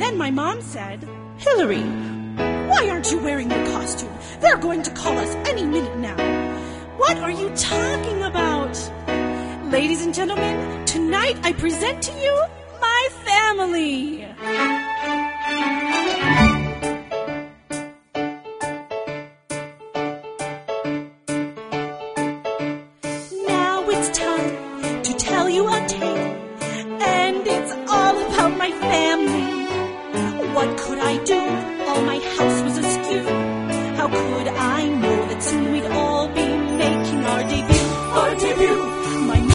Then my mom said, "Hillary, why aren't you wearing your costume? They're going to call us any minute now." "What are you talking about?" "Ladies and gentlemen, tonight I present to you my family."